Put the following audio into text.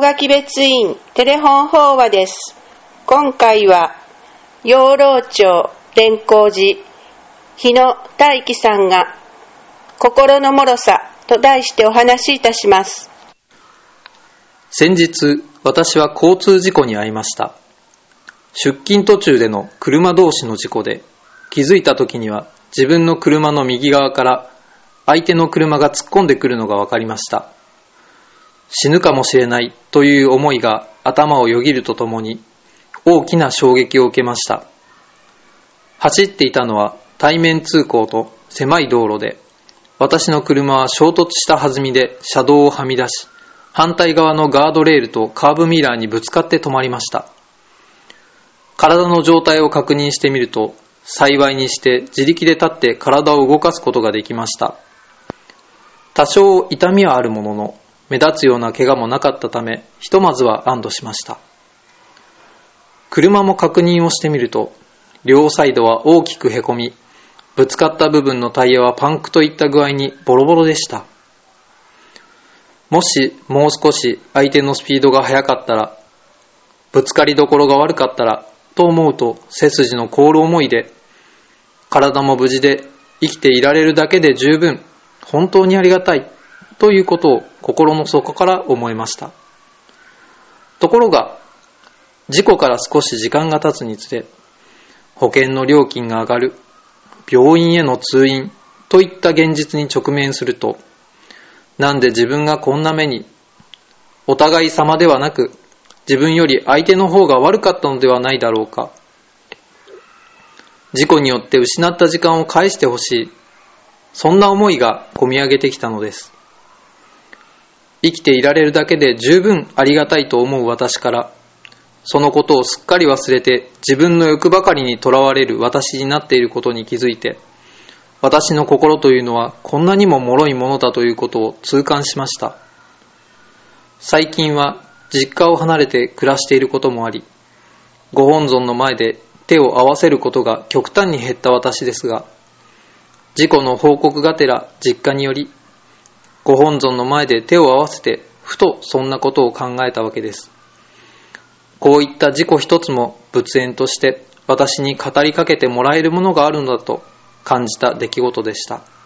垣別院テレフォン法話です。今回は養老町蓮光寺日野大樹さんが心の脆さと題してお話しいたします。 先日私は交通事故に遭いました。出勤途中での車同士の事故で、気づいた時には自分の車の右側から相手の車が突っ込んでくるのが分かりました。死ぬかもしれないという思いが頭をよぎるとともに大きな衝撃を受けました。走っていたのは対面通行と狭い道路で、私の車は衝突した弾みで車道をはみ出し、反対側のガードレールとカーブミラーにぶつかって止まりました。体の状態を確認してみると、幸いにして自力で立って体を動かすことができました。多少痛みはあるものの、目立つような怪我もなかったため、ひとまずは安堵しました。車も確認をしてみると、両サイドは大きくへこみ、ぶつかった部分のタイヤはパンクといった具合にボロボロでした。もしもう少し相手のスピードが速かったら、ぶつかりどころが悪かったらと思うと背筋の凍る思いで、体も無事で生きていられるだけで十分、本当にありがたいということを心の底から思いました。ところが、事故から少し時間が経つにつれ、保険の料金が上がる、病院への通院といった現実に直面すると、なんで自分がこんな目に、お互い様ではなく、自分より相手の方が悪かったのではないだろうか。事故によって失った時間を返してほしい。そんな思いがこみ上げてきたのです。生きていられるだけで十分ありがたいと思う私から、そのことをすっかり忘れて自分の欲ばかりにとらわれる私になっていることに気づいて、私の心というのはこんなにも脆いものだということを痛感しました。最近は実家を離れて暮らしていることもあり、ご本尊の前で手を合わせることが極端に減った私ですが、事故の報告がてら実家により、ご本尊の前で手を合わせてふとそんなことを考えたわけです。こういった事故一つも仏縁として私に語りかけてもらえるものがあるのだと感じた出来事でした。